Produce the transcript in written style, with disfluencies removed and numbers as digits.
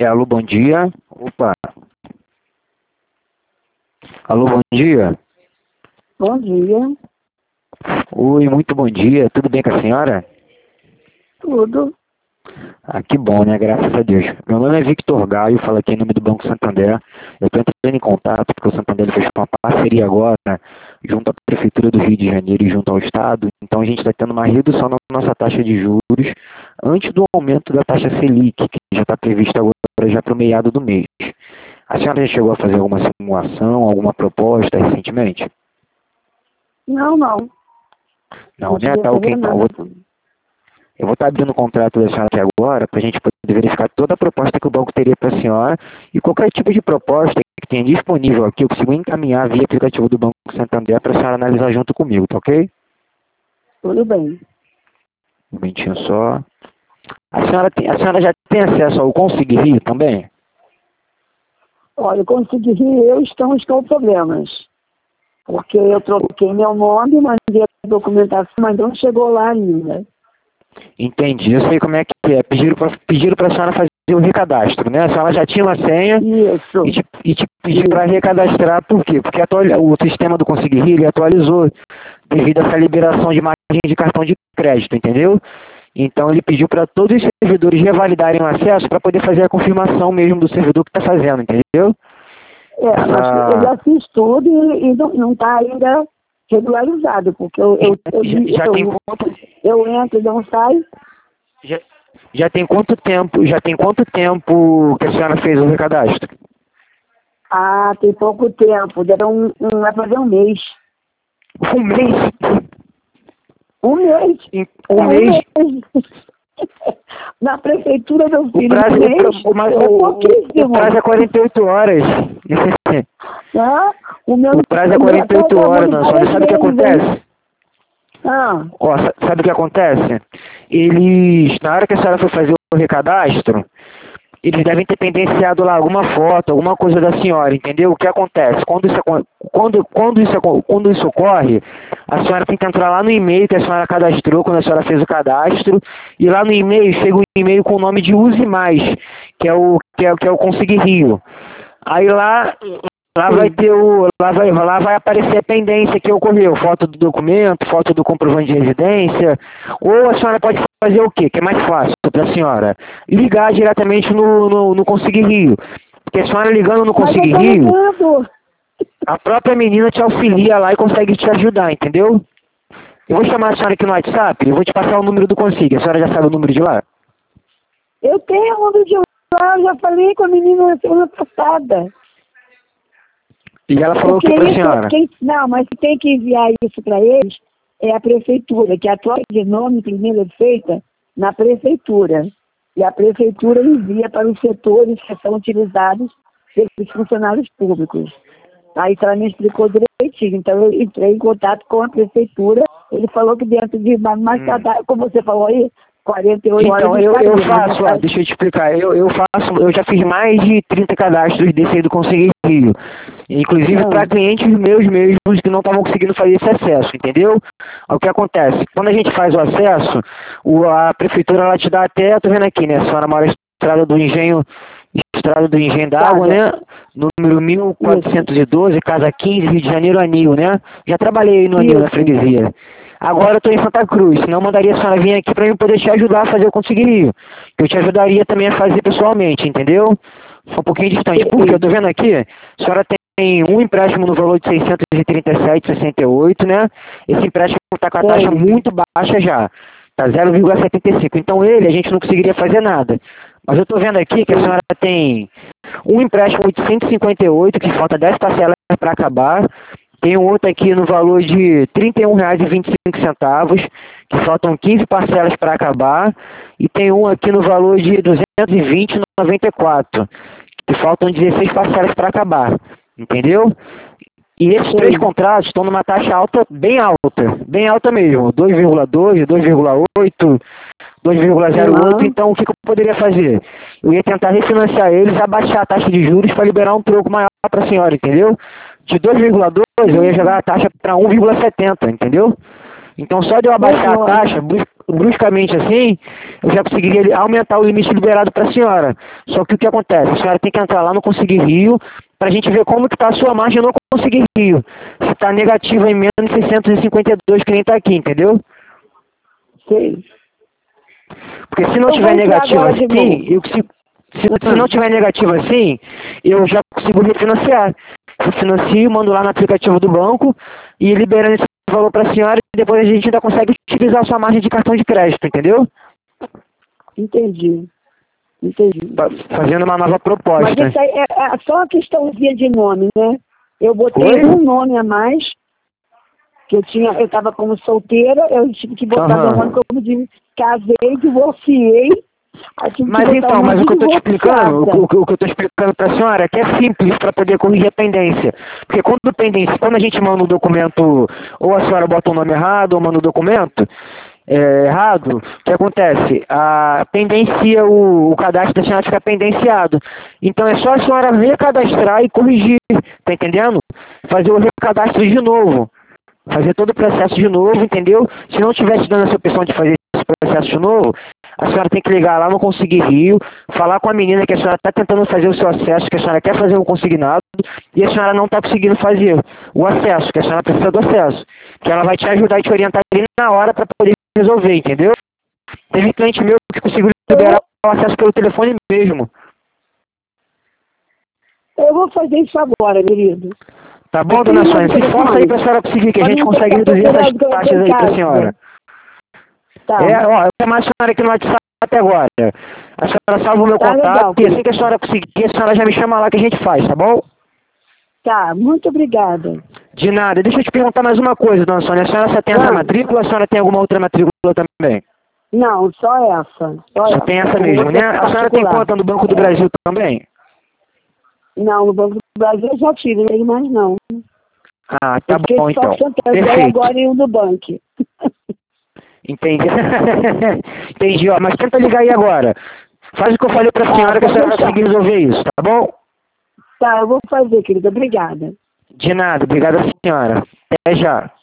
Alô, bom dia. Opa. Alô, bom dia. Bom dia. Oi, muito bom dia. Tudo bem com a senhora? Tudo. Ah, que bom, né? Graças a Deus. Meu nome é Victor Gaio, falo aqui em nome do Banco Santander. Eu estou entrando em contato porque o Santander fez uma parceria agora junto à Prefeitura do Rio de Janeiro e junto ao Estado. Então a gente está tendo uma redução na nossa taxa de juros antes do aumento da taxa Selic, que já está prevista agora já para o meado do mês. A senhora já chegou a fazer alguma simulação, alguma proposta recentemente? Não. Não, né? cheguei a Tá ok, fazer então. nada. Eu vou estar abrindo o contrato da senhora aqui agora para a gente poder verificar toda a proposta que o banco teria para a senhora e qualquer tipo de proposta que tenha disponível aqui, eu consigo encaminhar via aplicativo do Banco Santander para a senhora analisar junto comigo, tá ok? Tudo bem. Um momentinho só. A senhora já tem acesso ao Consegui Rio também? Olha, eu consegui rir, estamos com problemas. Porque eu troquei meu nome, mandei a documentação, mas não chegou lá ainda. Entendi, eu sei como é que é. Pediram para a senhora fazer o recadastro, né? A senhora já tinha uma senha Isso. e te pedi para recadastrar, por quê? Porque o sistema do Consegui Rio ele atualizou devido a essa liberação de margem de cartão de crédito, entendeu? Então ele pediu para todos os servidores revalidarem o acesso para poder fazer a confirmação mesmo do servidor que está fazendo, entendeu? Mas eu já fiz tudo e não está ainda regularizado, porque eu entro e não saio. Já tem quanto tempo que a senhora fez o recadastro? Ah, tem pouco tempo, vai fazer um mês. Um mês? Um mês. Um mês? Na prefeitura do O filho prazo é 48 horas. O prazo é 48 horas, não. Só sabe o que acontece? Sabe o que acontece? Eles, na hora que a senhora for fazer o recadastro, eles devem ter pendenciado lá alguma foto, alguma coisa da senhora, entendeu? O que acontece? Quando isso ocorre, a senhora tem que entrar lá no e-mail que a senhora cadastrou, quando a senhora fez o cadastro, e lá no e-mail chega um e-mail com o nome de Use Mais, que é o Consegui Rio. Aí lá vai aparecer a pendência que ocorreu, foto do documento, foto do comprovante de residência, ou a senhora pode fazer o quê? Que é mais fácil para a senhora? Ligar diretamente no Consegui Rio. Porque a senhora ligando no Consegui Rio, a própria menina te auxilia lá e consegue te ajudar, entendeu? Eu vou chamar a senhora aqui no WhatsApp, eu vou te passar o número do Consegui. A senhora já sabe o número de lá? Eu tenho o número de lá, eu já falei com a menina na semana passada. E ela falou o que para a senhora? Não, mas quem tem que enviar isso para eles é a prefeitura, que a troca de nome primeiro é feita na prefeitura. E a prefeitura envia para os setores que são utilizados pelos funcionários públicos. Aí ela me explicou direitinho. Então eu entrei em contato com a prefeitura. Ele falou que dentro de mais como você falou aí, 48 horas. Então, eu faço, deixa eu te explicar, eu já fiz mais de 30 cadastros desse aí do Consegui Rio. Inclusive para clientes meus mesmos que não estavam conseguindo fazer esse acesso, entendeu? O que acontece? Quando a gente faz o acesso, a prefeitura ela te dá até, tô vendo aqui, né? A senhora mora na Estrada do Engenho d'Água, né? Número 1412, Casa 15, Rio de Janeiro, Anil, né? Já trabalhei no Anil, na freguesia. Agora eu estou em Santa Cruz, senão eu mandaria a senhora vir aqui para eu poder te ajudar a fazer o Consegui Rio. Eu te ajudaria também a fazer pessoalmente, entendeu? Só um pouquinho distante. Porque eu estou vendo aqui, a senhora tem um empréstimo no valor de 637,68, né? Esse empréstimo está com a taxa muito baixa já. Está 0,75. Então a gente não conseguiria fazer nada. Mas eu estou vendo aqui que a senhora tem um empréstimo de 158, que falta 10 parcelas para acabar. Tem um outro aqui no valor de R$ 31,25, que faltam 15 parcelas para acabar. E tem um aqui no valor de R$ 220,94, que faltam 16 parcelas para acabar. Entendeu? E esses três contratos estão numa taxa alta bem alta mesmo. 2,2, 2,8, 2,08. Então o que eu poderia fazer? Eu ia tentar refinanciar eles, abaixar a taxa de juros para liberar um troco maior para a senhora, entendeu? De 2,2 eu ia jogar a taxa para 1,70, entendeu? Então só de eu abaixar a taxa, bruscamente assim, eu já conseguiria aumentar o limite liberado para a senhora. Só que o que acontece? A senhora tem que entrar lá no Conseguir Rio para a gente ver como que está a sua margem no Conseguir Rio. Se está negativa em menos 652 que nem está aqui, entendeu? Sei. Porque se não tiver negativa assim, se não tiver negativa assim, eu já consigo refinanciar. Eu financio, mando lá no aplicativo do banco e liberando esse valor para a senhora e depois a gente ainda consegue utilizar a sua margem de cartão de crédito, entendeu? Entendi. Fazendo uma nova proposta. Mas isso aí é só uma questãozinha de nome, né? Eu botei um nome a mais, que eu estava como solteira, eu tive que botar meu nome como de casei, divorciei. Mas então, mas o que eu estou te explicando, o que eu estou explicando para a senhora é que é simples para poder corrigir a pendência. Porque quando a gente manda um documento, ou a senhora bota o nome errado, ou manda o documento errado, o que acontece? Pendencia o cadastro da senhora fica pendenciado. Então é só a senhora recadastrar e corrigir, tá entendendo? Fazer o recadastro de novo. Fazer todo o processo de novo, entendeu? Se não tivesse dando essa opção de fazer esse processo de novo, a senhora tem que ligar lá no Conseguir Rio, falar com a menina que a senhora está tentando fazer o seu acesso, que a senhora quer fazer um consignado, e a senhora não está conseguindo fazer o acesso, que a senhora precisa do acesso. Que ela vai te ajudar e te orientar ali na hora para poder resolver, entendeu? Teve cliente meu que conseguiu liberar o acesso pelo telefone mesmo. Eu vou fazer isso agora, querido. Tá bom, dona Sônia? Se esforça aí pra senhora conseguir, que a gente consegue reduzir essas taxas aí pra senhora. Tá. Eu chamo a senhora aqui no WhatsApp até agora. A senhora salva o meu contato legal, e assim que a senhora conseguir, a senhora já me chama lá que a gente faz, tá bom? Tá, muito obrigada. De nada. Deixa eu te perguntar mais uma coisa, dona Sônia. A senhora só tem essa matrícula ou a senhora tem alguma outra matrícula também? Não, só essa. Só tem essa mesmo, né? A senhora tem conta no Banco do Brasil também? Não, no Banco do Brasil eu já tive, mas não. Ah, tá bom então. Perfeito. Agora em um do banco. Entendi. Entendi, ó. Mas tenta ligar aí agora. Faz o que eu falei pra senhora que a senhora vai conseguir resolver isso, tá bom? Tá, eu vou fazer, querida. Obrigada. De nada. Obrigada, senhora. Até já.